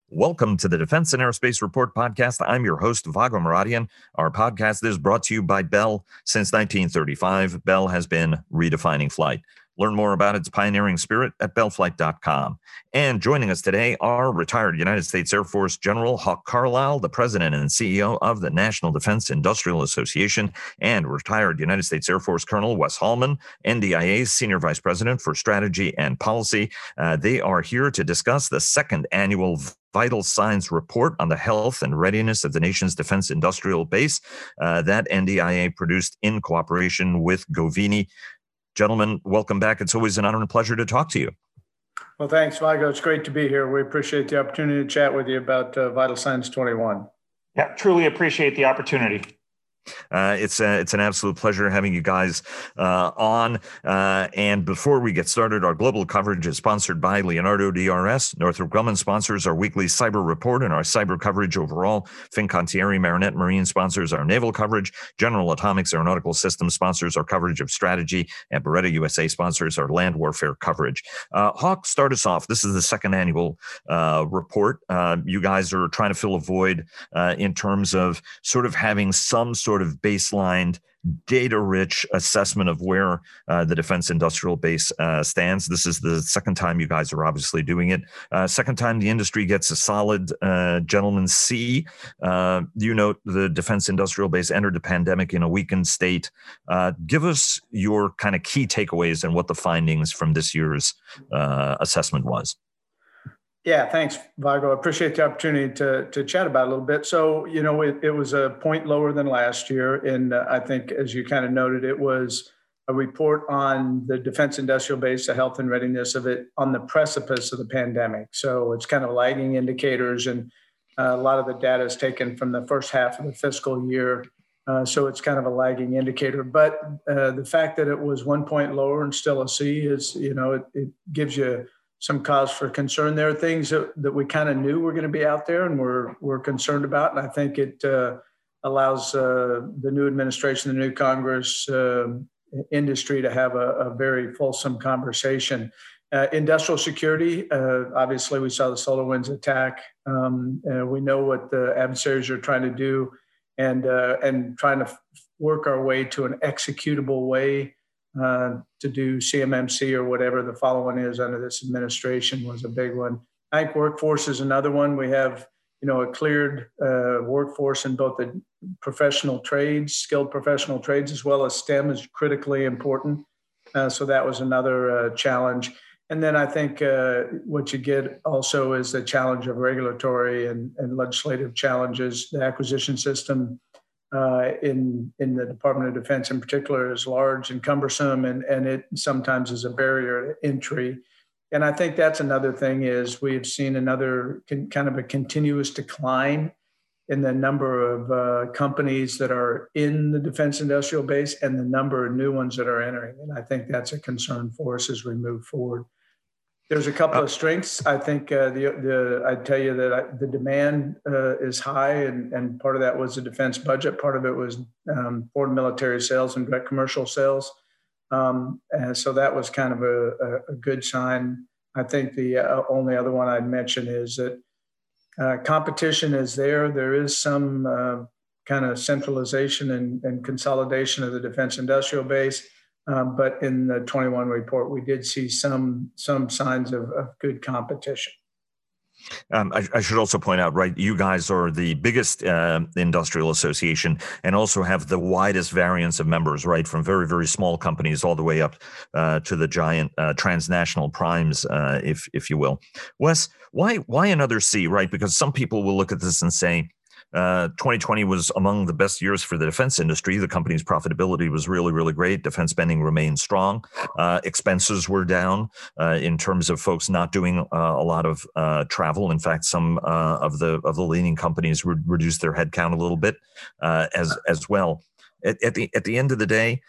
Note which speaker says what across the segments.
Speaker 1: Welcome to the Defense and Aerospace Report podcast. I'm your host, Vago Muradian. Our podcast is brought to you by Bell. Since 1935, Bell has been redefining flight. Learn more about its pioneering spirit at bellflight.com. And joining us today are retired United States Air Force General Hawk Carlyle, the president and CEO of the National Defense Industrial Association, and retired United States Air Force Colonel Wes Hallman, NDIA's Senior Vice President for Strategy and Policy. They are here to discuss the second annual Vital Signs Report on the health and readiness of the nation's defense industrial base that NDIA produced in cooperation with Govini. Gentlemen, welcome back. It's always an honor and pleasure to talk to you.
Speaker 2: Well, thanks, Vago. It's great to be here. We appreciate the opportunity to chat with you about Vital Signs 21.
Speaker 3: Yeah, truly appreciate the opportunity.
Speaker 1: It's an absolute pleasure having you guys on. And before we get started, our global coverage is sponsored by Leonardo DRS. Northrop Grumman sponsors our weekly cyber report and our cyber coverage overall. Fincantieri Marinette Marine sponsors our naval coverage. General Atomics Aeronautical Systems sponsors our coverage of strategy. And Beretta USA sponsors our land warfare coverage. Hawk, start us off. This is the second annual report. You guys are trying to fill a void in terms of sort of having some sort of baseline data-rich assessment of where the defense industrial base stands. This is the second time you guys are obviously doing it. Second time the industry gets a solid gentleman's C. You note the defense industrial base entered the pandemic in a weakened state. Give us your kind of key takeaways and what the findings from this year's assessment was.
Speaker 2: Yeah, thanks, Vago. I appreciate the opportunity to chat about it a little bit. So, it was a point lower than last year. And I think, as you kind of noted, it was a report on the defense industrial base, the health and readiness of it on the precipice of the pandemic. So it's kind of lagging indicators. And a lot of the data is taken from the first half of the fiscal year. So it's kind of a lagging indicator. But the fact that it was 1 point lower and still a C is, it gives you some cause for concern. There are things that we kind of knew were going to be out there and we're concerned about. And I think it allows the new administration, the new Congress, industry to have a very fulsome conversation. Industrial security, obviously we saw the SolarWinds attack. We know what the adversaries are trying to do and trying to work our way to an executable way to do CMMC or whatever the follow-on is under this administration was a big one. I think workforce is another one. We have, a cleared workforce in both the professional trades, skilled professional trades, as well as STEM is critically important. So that was another challenge. And then I think what you get also is the challenge of regulatory and legislative challenges. The acquisition system in the Department of Defense in particular is large and cumbersome, and it sometimes is a barrier to entry. And I think that's another thing is we've seen another kind of a continuous decline in the number of companies that are in the defense industrial base and the number of new ones that are entering. And I think that's a concern for us as we move forward. There's a couple of strengths. I think I'd tell you that the demand is high, and part of that was the defense budget. Part of it was foreign military sales and direct commercial sales. And so that was kind of a good sign. I think the only other one I'd mention is that competition is there. There is some kind of centralization and consolidation of the defense industrial base. But in the 21 report, we did see some signs of good competition.
Speaker 1: I should also point out, right, you guys are the biggest industrial association and also have the widest variance of members, right, from very, very small companies all the way up to the giant transnational primes, if you will. Wes, why another C, right? Because some people will look at this and say, 2020 was among the best years for the defense industry. The company's profitability was really, really great. Defense spending remained strong. Expenses were down in terms of folks not doing a lot of travel. In fact, some of the leading companies reduced their headcount a little bit as well. At the end of the day,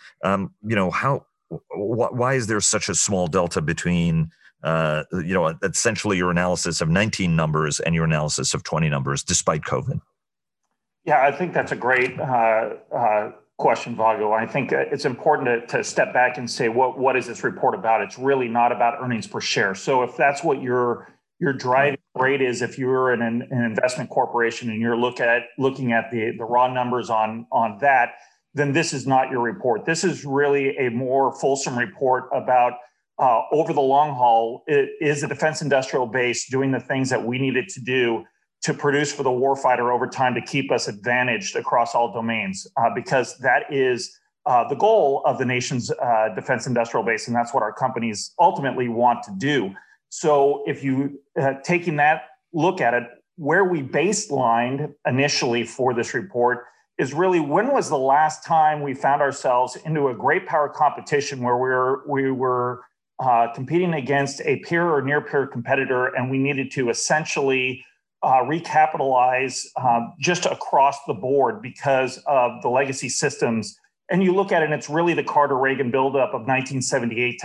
Speaker 1: why is there such a small delta between essentially your analysis of 19 numbers and your analysis of 20 numbers, despite COVID?
Speaker 3: Yeah, I think that's a great question, Vago. I think it's important to step back and say, what is this report about? It's really not about earnings per share. So if that's what you're driving great is if you're an investment corporation and you're looking at the raw numbers on that, then this is not your report. This is really a more fulsome report about over the long haul, is the defense industrial base doing the things that we needed to do to produce for the warfighter over time to keep us advantaged across all domains, because that is the goal of the nation's defense industrial base, and that's what our companies ultimately want to do. So if you taking that look at it, where we baselined initially for this report is really when was the last time we found ourselves into a great power competition where we were competing against a peer or near peer competitor, and we needed to essentially recapitalize just across the board because of the legacy systems. And you look at it, and it's really the Carter-Reagan buildup of 1979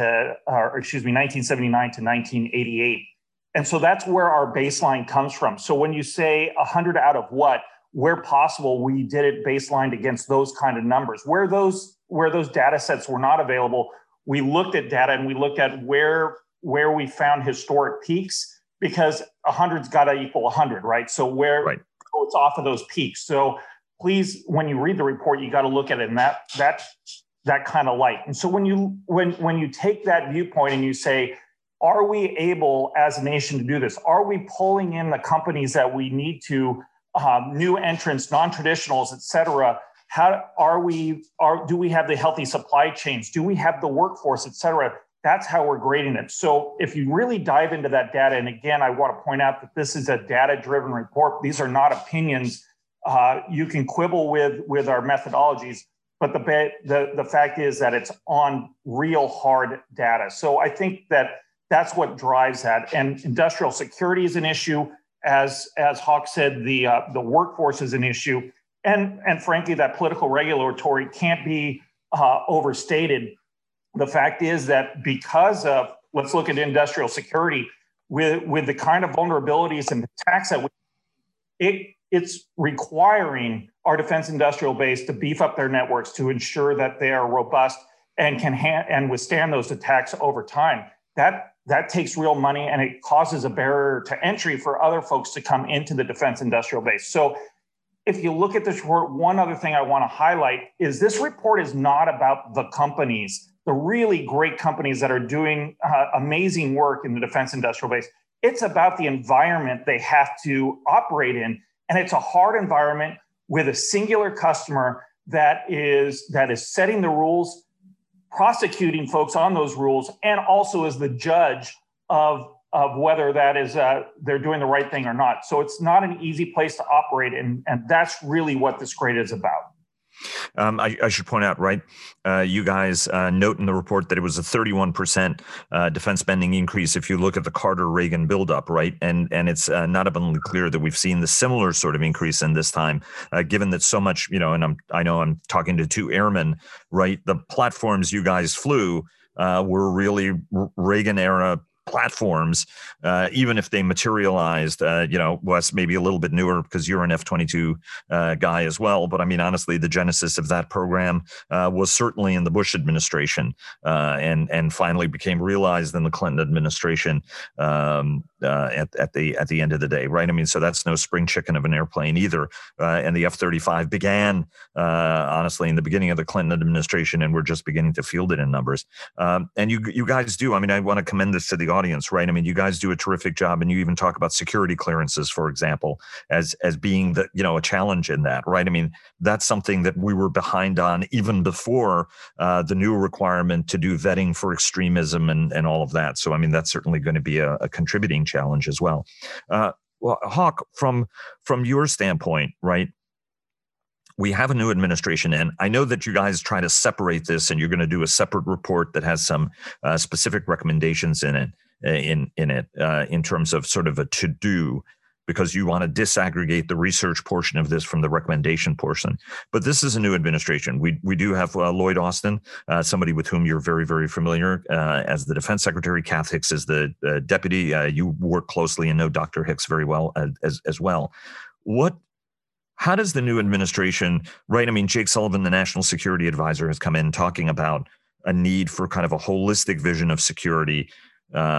Speaker 3: to 1988. And so that's where our baseline comes from. So when you say 100 out of what, where possible, we did it baselined against those kind of numbers. Where those data sets were not available, we looked at data and we looked at where we found historic peaks, because 100's got to equal 100, right? So so it's off of those peaks. So please, when you read the report, you got to look at it in that kind of light. And so when you take that viewpoint and you say, are we able as a nation to do this? Are we pulling in the companies that we need to, new entrants, non-traditionals, et cetera? Do we have the healthy supply chains? Do we have the workforce, et cetera? That's how we're grading it. So if you really dive into that data, and again, I want to point out that this is a data-driven report. These are not opinions. You can quibble with our methodologies, but the fact is that it's on real hard data. So I think that's what drives that. And industrial security is an issue. As Hawk said, the workforce is an issue. And frankly, that political regulatory can't be overstated. The fact is that because of, let's look at industrial security, with the kind of vulnerabilities and attacks that it's requiring our defense industrial base to beef up their networks to ensure that they are robust and can and withstand those attacks over time. That takes real money, and it causes a barrier to entry for other folks to come into the defense industrial base. So if you look at this report, one other thing I want to highlight is this report is not about the companies, the really great companies that are doing amazing work in the defense industrial base. It's about the environment they have to operate in. And it's a hard environment with a singular customer that is setting the rules, prosecuting folks on those rules, and also is the judge of whether that is they're doing the right thing or not. So it's not an easy place to operate in, and that's really what this grade is about.
Speaker 1: I should point out, right, you guys note in the report that it was a 31% defense spending increase if you look at the Carter-Reagan buildup, right? And it's not abundantly clear that we've seen the similar sort of increase in this time, given that so much, and I know I'm talking to two airmen, right? The platforms you guys flew were really Reagan-era platforms, even if they materialized, Wes, maybe a little bit newer because you're an F-22 guy as well. But I mean, honestly, the genesis of that program was certainly in the Bush administration, and finally became realized in the Clinton administration at the end of the day, right? I mean, so that's no spring chicken of an airplane either. And the F-35 began, honestly, in the beginning of the Clinton administration, and we're just beginning to field it in numbers. And you guys do. I mean, I want to commend this to the audience, right? I mean, you guys do a terrific job, and you even talk about security clearances, for example, as being a challenge in that, right? I mean, that's something that we were behind on even before the new requirement to do vetting for extremism and all of that. So, I mean, that's certainly going to be a contributing challenge as well. Well, Hawk, from your standpoint, right? We have a new administration, and I know that you guys try to separate this, and you're going to do a separate report that has some specific recommendations in it, in terms of sort of a to-do, because you want to disaggregate the research portion of this from the recommendation portion. But this is a new administration. We do have Lloyd Austin, somebody with whom you're very, very familiar as the Defense Secretary. Kath Hicks is the deputy. You work closely and know Dr. Hicks very well as well. How does the new administration, right? I mean, Jake Sullivan, the National Security Advisor, has come in talking about a need for kind of a holistic vision of security.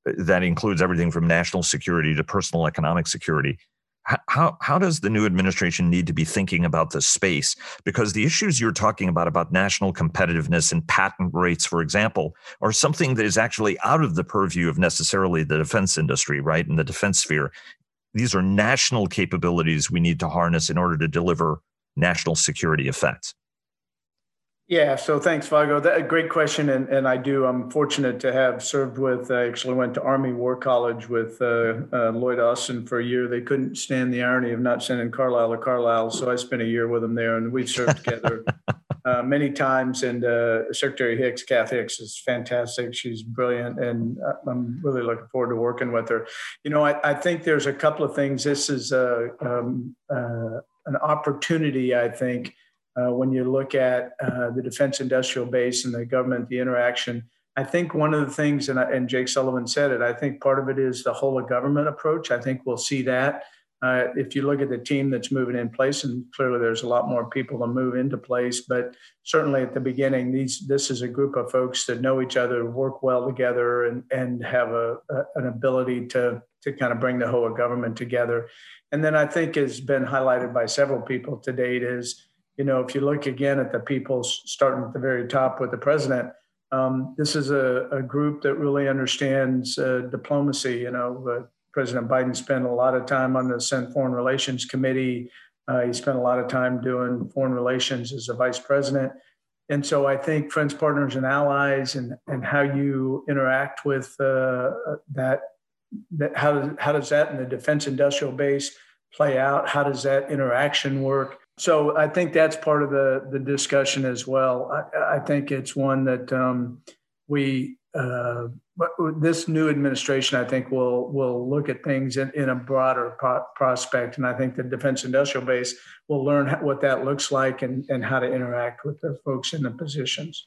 Speaker 1: that includes everything from national security to personal economic security. How does the new administration need to be thinking about this space? Because the issues you're talking about national competitiveness and patent rates, for example, are something that is actually out of the purview of necessarily the defense industry, right? In the defense sphere. These are national capabilities we need to harness in order to deliver national security effects.
Speaker 2: Yeah, so thanks, Vago. That a great question, and I'm fortunate to have served with. I actually went to Army War College with Lloyd Austin for a year. They couldn't stand the irony of not sending Carlisle to Carlisle, so I spent a year with him there, and we've served together many times. And Secretary Hicks, Kath Hicks, is fantastic. She's brilliant, and I'm really looking forward to working with her. I think there's a couple of things. This is an opportunity, I think. When you look at the defense industrial base and the government, the interaction, I think one of the things, and Jake Sullivan said it, I think part of it is the whole of government approach. I think we'll see that. If you look at the team that's moving in place, and clearly there's a lot more people to move into place, but certainly at the beginning, this is a group of folks that know each other, work well together, and have an ability to kind of bring the whole of government together. And then I think has been highlighted by several people to date is, if you look again at the people starting at the very top with the president, this is a group that really understands diplomacy. President Biden spent a lot of time on the Senate Foreign Relations Committee. He spent a lot of time doing foreign relations as a vice president. And so I think friends, partners, and allies and how you interact with that how does that in the defense industrial base play out? How does that interaction work? So I think that's part of the discussion as well. I think it's one that this new administration, I think, will look at things in a broader prospect. And I think the defense industrial base will learn what that looks like and how to interact with the folks in the positions.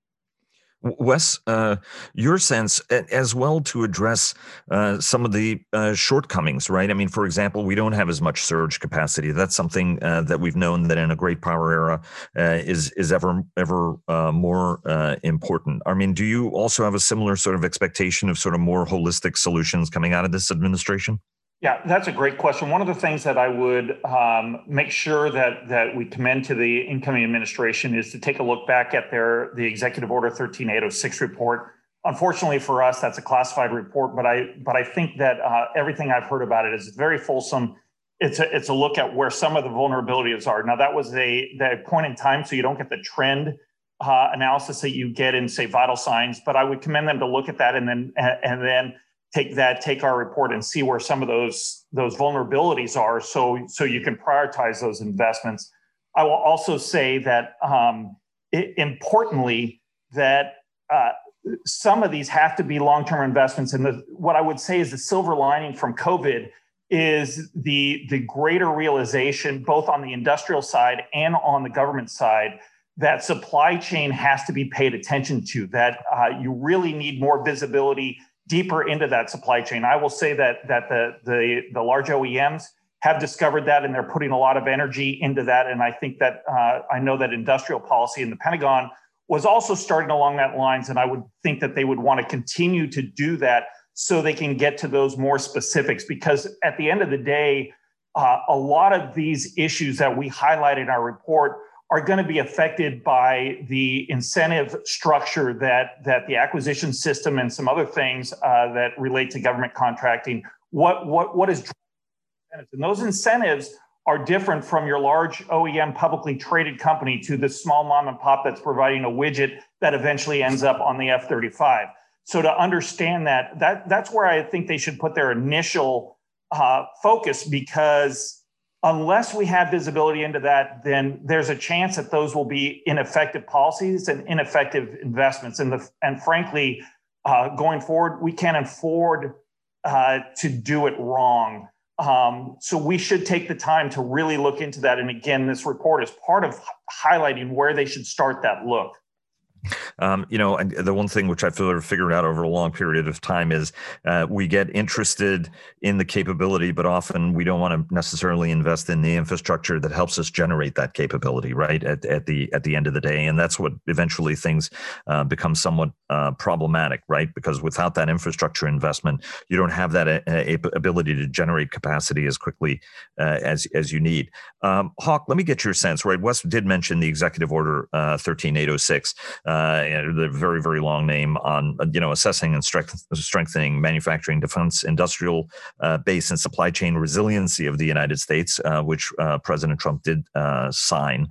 Speaker 1: Wes, your sense as well to address some of the shortcomings, right? I mean, for example, we don't have as much surge capacity. That's something that we've known that in a great power era is ever more important. I mean, do you also have a similar sort of expectation of sort of more holistic solutions coming out of this administration?
Speaker 3: Yeah, that's a great question. One of the things that I would make sure that we commend to the incoming administration is to take a look back at the Executive Order 13806 report. Unfortunately for us, that's a classified report, but I think that everything I've heard about it is very fulsome. It's a look at where some of the vulnerabilities are. Now, that was that point in time, so you don't get the trend analysis that you get in, say, vital signs. But I would commend them to look at that and then take our report and see where some of those vulnerabilities are, so you can prioritize those investments. I will also say that importantly that some of these have to be long-term investments. And what I would say is the silver lining from COVID is the greater realization, both on the industrial side and on the government side, that supply chain has to be paid attention to, that you really need more visibility deeper into that supply chain. I will say that the large OEMs have discovered that, and they're putting a lot of energy into that. And I think that I know that industrial policy in the Pentagon was also starting along that lines. And I would think that they would want to continue to do that so they can get to those more specifics. Because at the end of the day, a lot of these issues that we highlight in our report are going to be affected by the incentive structure that the acquisition system and some other things that relate to government contracting. What is incentives? And those incentives are different from your large OEM publicly traded company to the small mom and pop that's providing a widget that eventually ends up on the F-35. So to understand that's where I think they should put their initial focus, because unless we have visibility into that, then there's a chance that those will be ineffective policies and ineffective investments. And frankly, going forward, we can't afford to do it wrong. So we should take the time to really look into that. And again, this report is part of highlighting where they should start that look.
Speaker 1: The one thing which I've figured out over a long period of time is we get interested in the capability, but often we don't want to necessarily invest in the infrastructure that helps us generate that capability, right? At the end of the day, and that's what eventually things become somewhat problematic, right? Because without that infrastructure investment, you don't have that ability to generate capacity as quickly as you need. Hawk, let me get your sense, right? Wes did mention the Executive Order 13806, the very, very long name on assessing and strengthening manufacturing, defense, industrial base and supply chain resiliency of the United States, which President Trump did sign.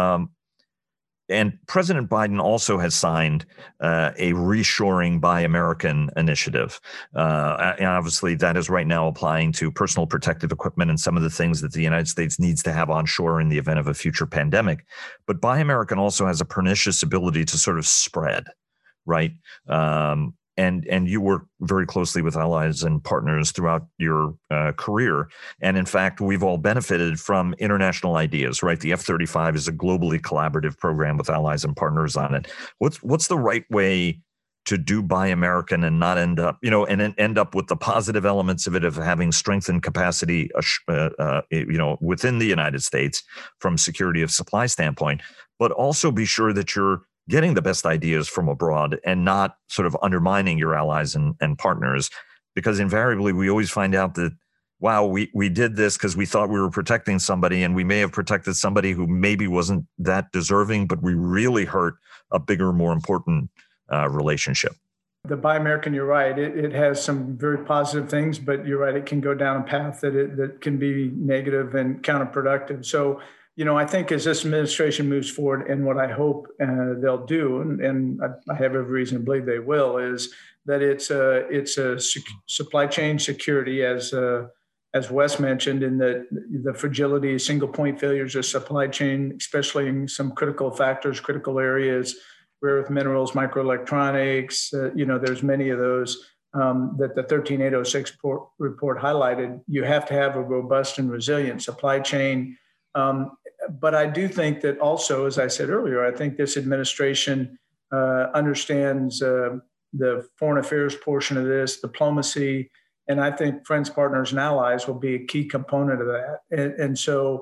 Speaker 1: And President Biden also has signed a reshoring Buy American initiative. And obviously, that is right now applying to personal protective equipment and some of the things that the United States needs to have onshore in the event of a future pandemic. But Buy American also has a pernicious ability to sort of spread, right? And you work very closely with allies and partners throughout your career. And in fact, we've all benefited from international ideas, right? The F-35 is a globally collaborative program with allies and partners on it. What's the right way to do Buy American and not end up, end up with the positive elements of it, of having strengthened capacity, within the United States from security of supply standpoint, but also be sure that you're getting the best ideas from abroad and not sort of undermining your allies and partners, because invariably we always find out that, wow, we did this because we thought we were protecting somebody, and we may have protected somebody who maybe wasn't that deserving, but we really hurt a bigger, more important relationship.
Speaker 2: The Buy American, you're right. It has some very positive things, but you're right, it can go down a path that can be negative and counterproductive. So, I think as this administration moves forward, and what I hope they'll do, and I have every reason to believe they will, is that it's a supply chain security, as Wes mentioned, in the fragility, single point failures of supply chain, especially in some critical factors, critical areas, rare earth minerals, microelectronics. There's many of those that the 13806 report highlighted. You have to have a robust and resilient supply chain. But I do think that also, as I said earlier, I think this administration understands the foreign affairs portion of this, diplomacy, and I think friends, partners, and allies will be a key component of that. And so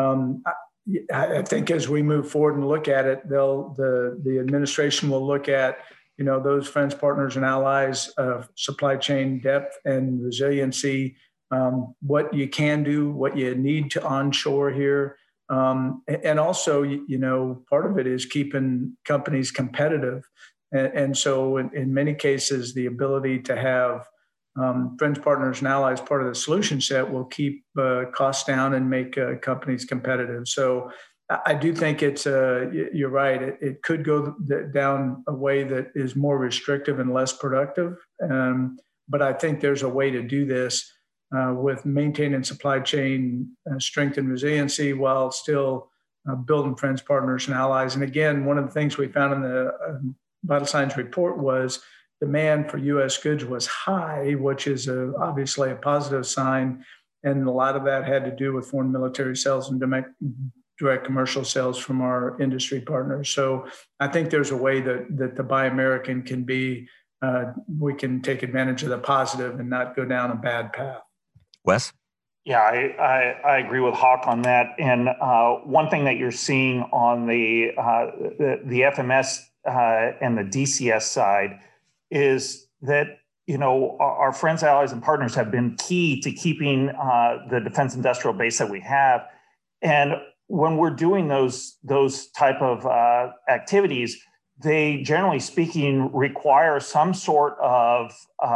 Speaker 2: I think as we move forward and look at it, the administration will look at those friends, partners, and allies of supply chain depth and resiliency, what you can do, what you need to onshore here. And also, part of it is keeping companies competitive. And so in many cases, the ability to have friends, partners, and allies part of the solution set will keep costs down and make companies competitive. So I do think you're right. It could go down a way that is more restrictive and less productive. But I think there's a way to do this with maintaining supply chain strength and resiliency while still building friends, partners, and allies. And again, one of the things we found in the Vital Signs report was demand for U.S. goods was high, which is obviously a positive sign. And a lot of that had to do with foreign military sales and direct commercial sales from our industry partners. So I think there's a way that the Buy American can be, we can take advantage of the positive and not go down a bad path.
Speaker 1: Wes?
Speaker 3: Yeah, I agree with Hawk on that. And one thing that you're seeing on the FMS and the DCS side is that, our friends, allies, and partners have been key to keeping the defense industrial base that we have. And when we're doing those type of activities, they, generally speaking, require some sort of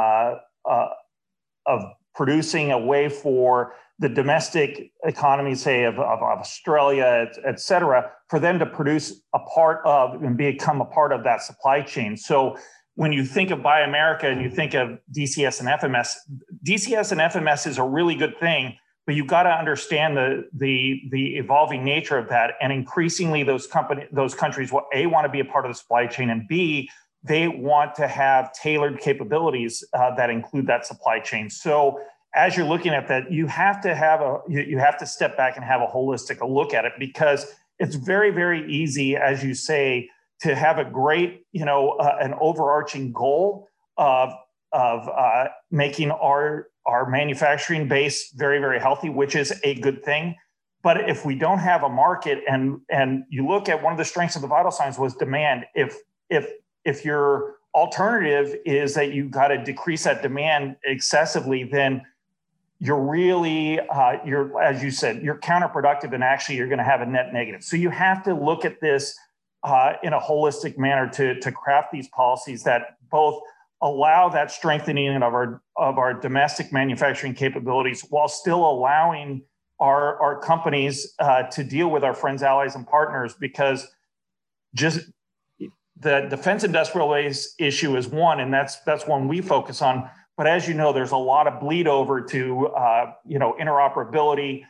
Speaker 3: producing a way for the domestic economy, say of Australia, et cetera, for them to produce a part of and become a part of that supply chain. So when you think of Buy America and you think of DCS and FMS, DCS and FMS is a really good thing, but you've got to understand the evolving nature of that. And increasingly those countries will want to be a part of the supply chain, and B, they want to have tailored capabilities that include that supply chain. So as you're looking at that, you have to step back and have a holistic look at it, because it's very, very easy, as you say, to have a great, an overarching goal of making our manufacturing base very, very healthy, which is a good thing. But if we don't have a market, and you look at one of the strengths of the Vital Signs was demand. If you're alternative is that you got to decrease that demand excessively, then you're really, as you said, you're counterproductive, and actually you're going to have a net negative. So you have to look at this in a holistic manner to craft these policies that both allow that strengthening of our domestic manufacturing capabilities while still allowing our companies to deal with our friends, allies, and partners, because just the defense industrial base issue is one, and that's one we focus on. But as you know, there's a lot of bleed over to interoperability,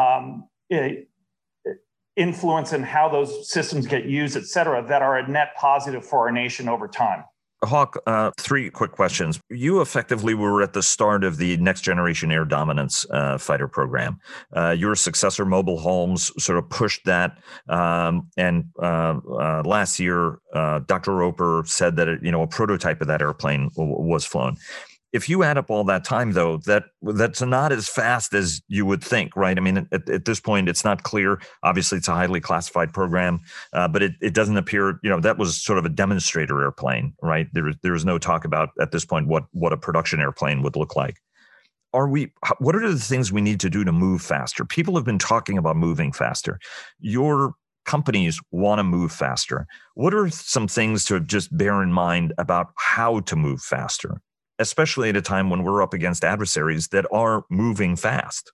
Speaker 3: influence in how those systems get used, et cetera, that are a net positive for our nation over time.
Speaker 1: Hawk, 3 quick questions. You effectively were at the start of the Next Generation Air Dominance fighter program. Your successor, Mobile Holmes, sort of pushed that. And last year, Dr. Roper said that a prototype of that airplane was flown. If you add up all that time, though, that's not as fast as you would think, right? I mean, at this point, it's not clear. Obviously, it's a highly classified program, but it doesn't appear, that was sort of a demonstrator airplane, right? There is no talk about, at this point, what a production airplane would look like. What are the things we need to do to move faster? People have been talking about moving faster. Your companies want to move faster. What are some things to just bear in mind about how to move faster, especially at a time when we're up against adversaries that are moving fast?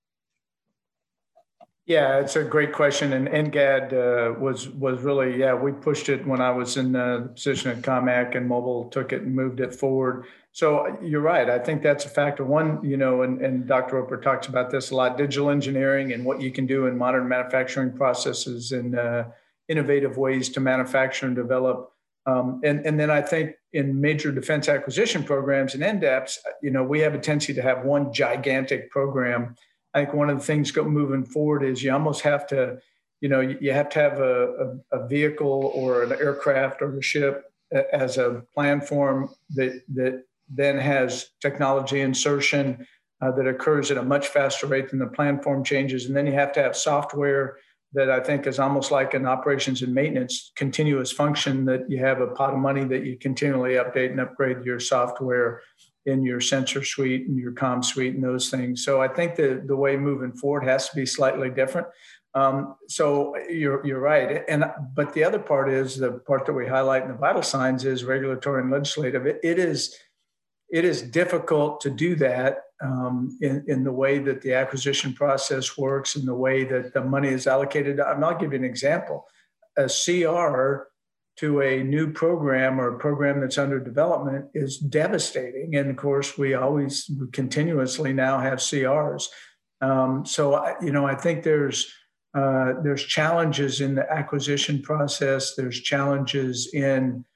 Speaker 2: Yeah, it's a great question. And NGAD was really, we pushed it when I was in the position at COMAC, and Mobile took it and moved it forward. So you're right. I think that's a factor. One, and Dr. Roper talks about this a lot, digital engineering and what you can do in modern manufacturing processes and innovative ways to manufacture and develop. And then I think in major defense acquisition programs and NDAPs, we have a tendency to have one gigantic program. I think one of the things moving forward is you almost have to, you have to have a vehicle or an aircraft or a ship as a platform that then has technology insertion that occurs at a much faster rate than the platform changes. And then you have to have software that I think is almost like an operations and maintenance continuous function, that you have a pot of money that you continually update and upgrade your software in your sensor suite and your comm suite and those things. So I think the way moving forward has to be slightly different. So you're right. But the other part is the part that we highlight in the vital signs is regulatory and legislative. It is difficult to do that in the way that the acquisition process works and the way that the money is allocated. I'll give you an example. A CR to a new program or a program that's under development is devastating. And of course, we continuously now have CRs. So I think there's challenges in the acquisition process. There's challenges in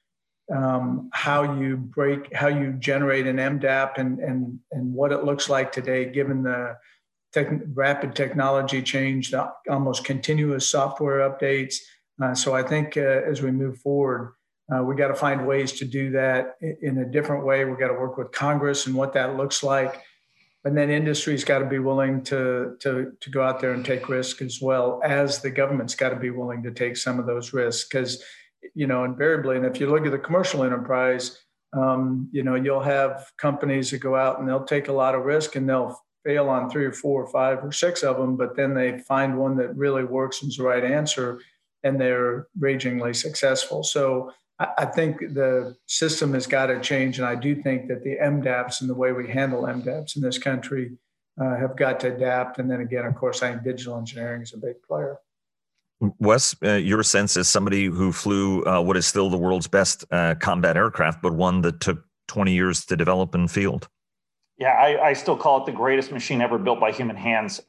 Speaker 2: how you generate an MDAP and what it looks like today, given the rapid technology change, the almost continuous software updates. So I think as we move forward, we got to find ways to do that in a different way. We got to work with Congress and what that looks like. And then industry's got to be willing to go out there and take risks, as well as the government's got to be willing to take some of those risks. Because, invariably, and if you look at the commercial enterprise, you'll have companies that go out and they'll take a lot of risk and they'll fail on 3 or 4 or 5 or 6 of them, but then they find one that really works and is the right answer, and they're ragingly successful. So I think the system has got to change. And I do think that the MDAPs and the way we handle MDAPs in this country have got to adapt. And then again, of course, I think digital engineering is a big player.
Speaker 1: Wes, your sense as somebody who flew what is still the world's best combat aircraft, but one that took 20 years to develop and field.
Speaker 3: Yeah, I still call it the greatest machine ever built by human hands.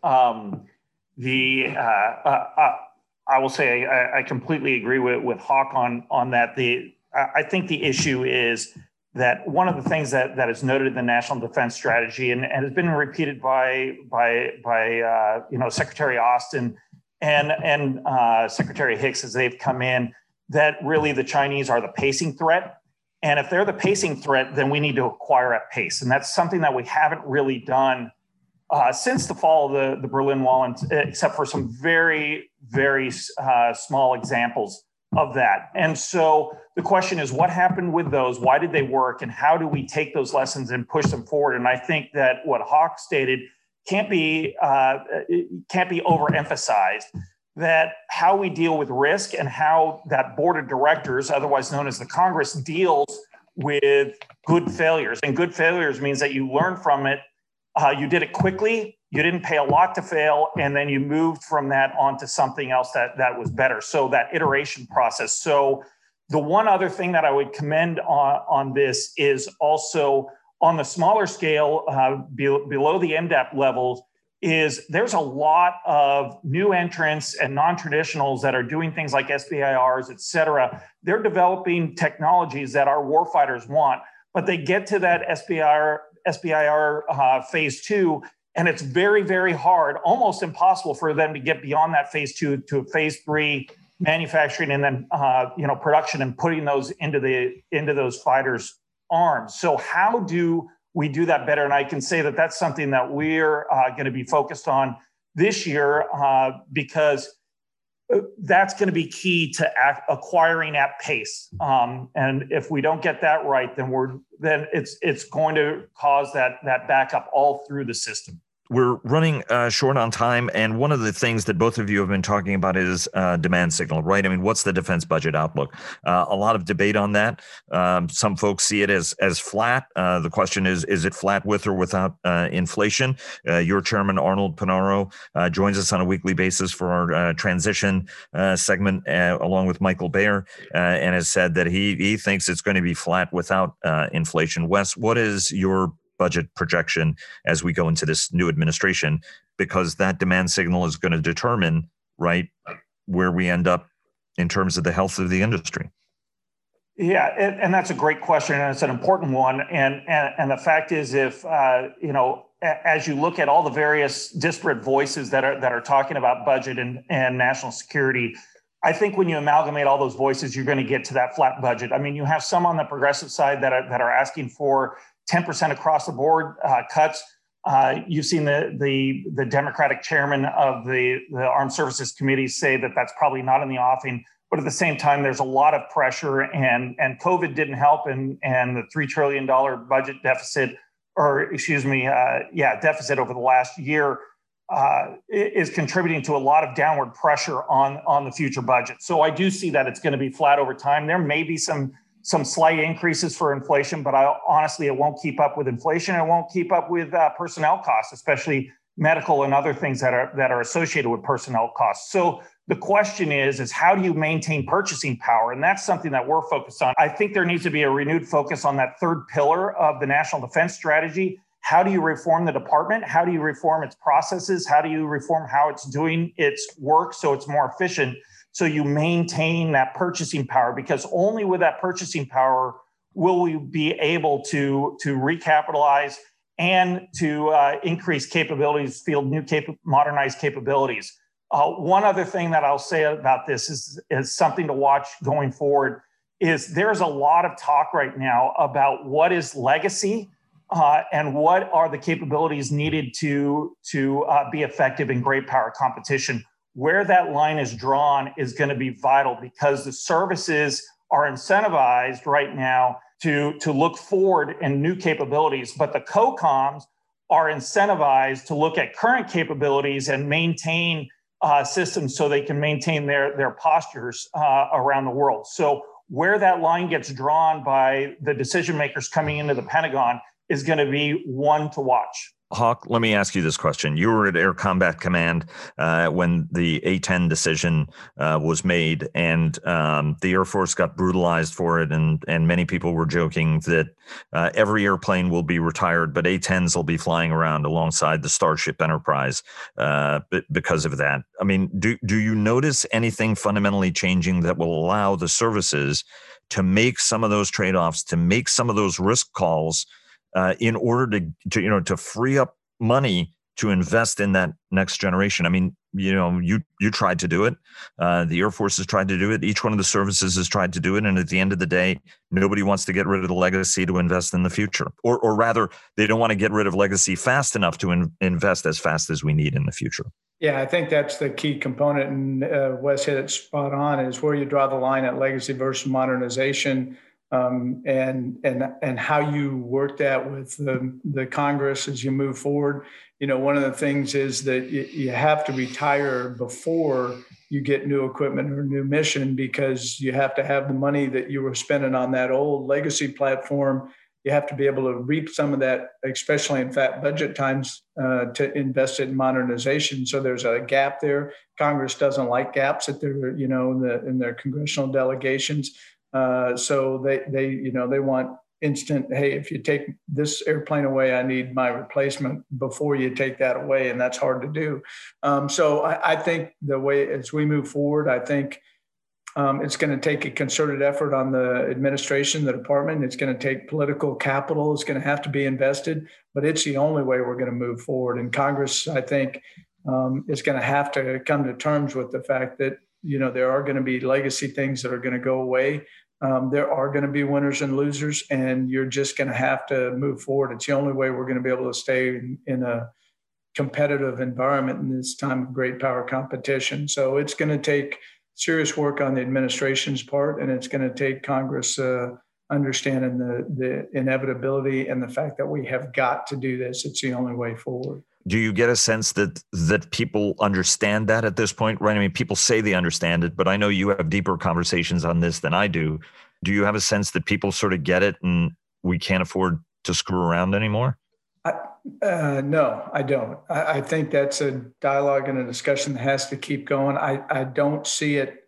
Speaker 3: I will say I completely agree with Hawk on that. I think the issue is that one of the things that is noted in the National Defense Strategy and has been repeated by Secretary Austin and Secretary Hicks as they've come in, that really the Chinese are the pacing threat. And if they're the pacing threat, then we need to acquire at pace. And that's something that we haven't really done since the fall of the Berlin Wall, except for some very, very small examples. of that. And so the question is, what happened with those? Why did they work? And how do we take those lessons and push them forward? And I think that what Hawk stated can't be overemphasized, that how we deal with risk and how that board of directors, otherwise known as the Congress, deals with good failures. And good failures means that you learn from it. You did it quickly. You didn't pay a lot to fail. And then you moved from that onto something else that was better. So that iteration process. So the one other thing that I would commend on this is also on the smaller scale, below the MDAP levels, is there's a lot of new entrants and non-traditionals that are doing things like SBIRs, et cetera. They're developing technologies that our warfighters want, but they get to that SBIR phase 2, and it's very, very hard, almost impossible for them to get beyond that phase 2 to a phase 3 manufacturing and then production and putting those into those fighters' arms. So how do we do that better? And I can say that that's something that we're going to be focused on this year because that's going to be key to acquiring at pace. And if we don't get that right, then it's going to cause that backup all through the system.
Speaker 1: We're running short on time, and one of the things that both of you have been talking about is demand signal, right? I mean, what's the defense budget outlook? A lot of debate on that. Some folks see it as flat. The question is it flat with or without inflation? Your chairman, Arnold Panaro, joins us on a weekly basis for our transition segment, along with Michael Bayer, and has said that he thinks it's going to be flat without inflation. Wes, what is your budget projection as we go into this new administration, because that demand signal is going to determine, right, where we end up in terms of the health of the industry?
Speaker 3: Yeah, and that's a great question, and it's an important one. And the fact is, if as you look at all the various disparate voices that are talking about budget and national security, I think when you amalgamate all those voices, you're going to get to that flat budget. I mean, you have some on the progressive side that are asking for 10% across the board cuts. You've seen the Democratic chairman of the Armed Services Committee say that that's probably not in the offing. But at the same time, there's a lot of pressure, and COVID didn't help, and the $3 trillion budget deficit, deficit over the last year is contributing to a lot of downward pressure on the future budget. So I do see that it's going to be flat over time. There may be some slight increases for inflation, but honestly, it won't keep up with inflation. It won't keep up with personnel costs, especially medical and other things that are associated with personnel costs. So the question is how do you maintain purchasing power? And that's something that we're focused on. I think there needs to be a renewed focus on that third pillar of the national defense strategy. How do you reform the department? How do you reform its processes? How do you reform how it's doing its work so it's more efficient? So you maintain that purchasing power, because only with that purchasing power will we be able to recapitalize and to increase capabilities, field new modernized capabilities. One other thing that I'll say about this is something to watch going forward is there's a lot of talk right now about what is legacy and what are the capabilities needed to be effective in great power competition. Where that line is drawn is going to be vital, because the services are incentivized right now to look forward in new capabilities, but the COCOMs are incentivized to look at current capabilities and maintain systems so they can maintain their postures around the world. So where that line gets drawn by the decision makers coming into the Pentagon is going to be one to watch.
Speaker 1: Hawk, let me ask you this question. You were at Air Combat Command when the A-10 decision was made, and the Air Force got brutalized for it, and many people were joking that every airplane will be retired, but A-10s will be flying around alongside the Starship Enterprise because of that. I mean, do you notice anything fundamentally changing that will allow the services to make some of those trade-offs, to make some of those risk calls in order to free up money to invest in that next generation? I mean, you tried to do it. The Air Force has tried to do it. Each one of the services has tried to do it. And at the end of the day, nobody wants to get rid of the legacy to invest in the future. Or rather, they don't want to get rid of legacy fast enough to invest as fast as we need in the future.
Speaker 2: Yeah, I think that's the key component. And Wes hit it spot on, is where you draw the line at legacy versus modernization. And how you work that with the Congress as you move forward. One of the things is that you have to retire before you get new equipment or new mission, because you have to have the money that you were spending on that old legacy platform. You have to be able to reap some of that, especially in fat budget times, to invest in modernization. So there's a gap there. Congress doesn't like gaps at their, in their congressional delegations. So they want instant, hey, if you take this airplane away, I need my replacement before you take that away. And that's hard to do. So I think the way, as we move forward, I think it's going to take a concerted effort on the administration, the department. It's going to take political capital. It's going to have to be invested, but it's the only way we're going to move forward. And Congress, I think, is going to have to come to terms with the fact that, there are going to be legacy things that are going to go away. There are going to be winners and losers, and you're just going to have to move forward. It's the only way we're going to be able to stay in a competitive environment in this time of great power competition. So it's going to take serious work on the administration's part, and it's going to take Congress understanding the inevitability and the fact that we have got to do this. It's the only way forward.
Speaker 1: Do you get a sense that people understand that at this point, right? I mean, people say they understand it, but I know you have deeper conversations on this than I do. Do you have a sense that people sort of get it and we can't afford to screw around anymore?
Speaker 2: No, I don't. I think that's a dialogue and a discussion that has to keep going. I don't see it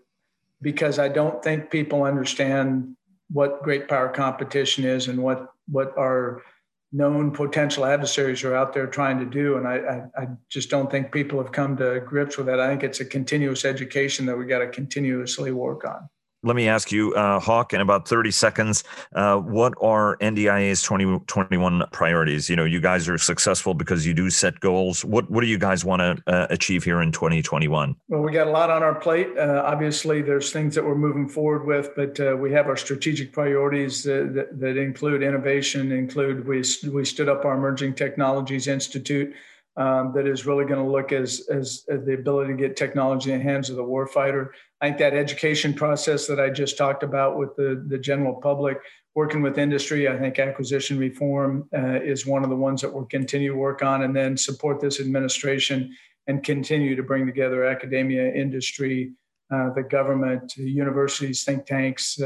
Speaker 2: because I don't think people understand what great power competition is and what our known potential adversaries are out there trying to do. And I just don't think people have come to grips with that. I think it's a continuous education that we got to continuously work on.
Speaker 1: Let me ask you, Hawk, in about 30 seconds, what are NDIA's 2021 priorities? You guys are successful because you do set goals. What do you guys want to achieve here in 2021? Well,
Speaker 2: we got a lot on our plate. Obviously, there's things that we're moving forward with, but we have our strategic priorities that include innovation, we stood up our Emerging Technologies Institute that is really going to look as the ability to get technology in the hands of the warfighter. I think that education process that I just talked about with the general public, working with industry, I think acquisition reform is one of the ones that we'll continue to work on, and then support this administration and continue to bring together academia, industry, the government, universities, think tanks,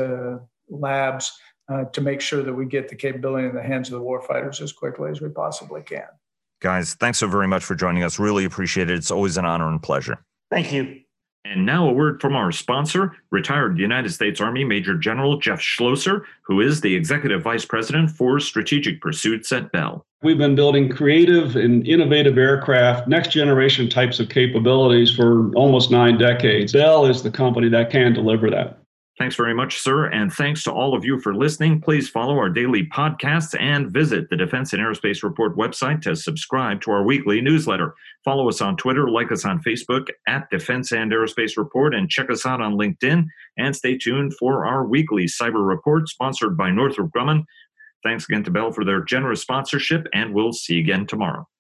Speaker 2: labs, to make sure that we get the capability in the hands of the warfighters as quickly as we possibly can.
Speaker 1: Guys, thanks so very much for joining us. Really appreciate it. It's always an honor and pleasure.
Speaker 3: Thank you.
Speaker 1: And now a word from our sponsor, retired United States Army Major General Jeff Schlosser, who is the Executive Vice President for Strategic Pursuits at Bell.
Speaker 4: We've been building creative and innovative aircraft, next generation types of capabilities for almost 9 decades. Bell is the company that can deliver that.
Speaker 1: Thanks very much, sir. And thanks to all of you for listening. Please follow our daily podcasts and visit the Defense and Aerospace Report website to subscribe to our weekly newsletter. Follow us on Twitter, like us on Facebook at Defense and Aerospace Report, and check us out on LinkedIn. And stay tuned for our weekly cyber report sponsored by Northrop Grumman. Thanks again to Bell for their generous sponsorship, and we'll see you again tomorrow.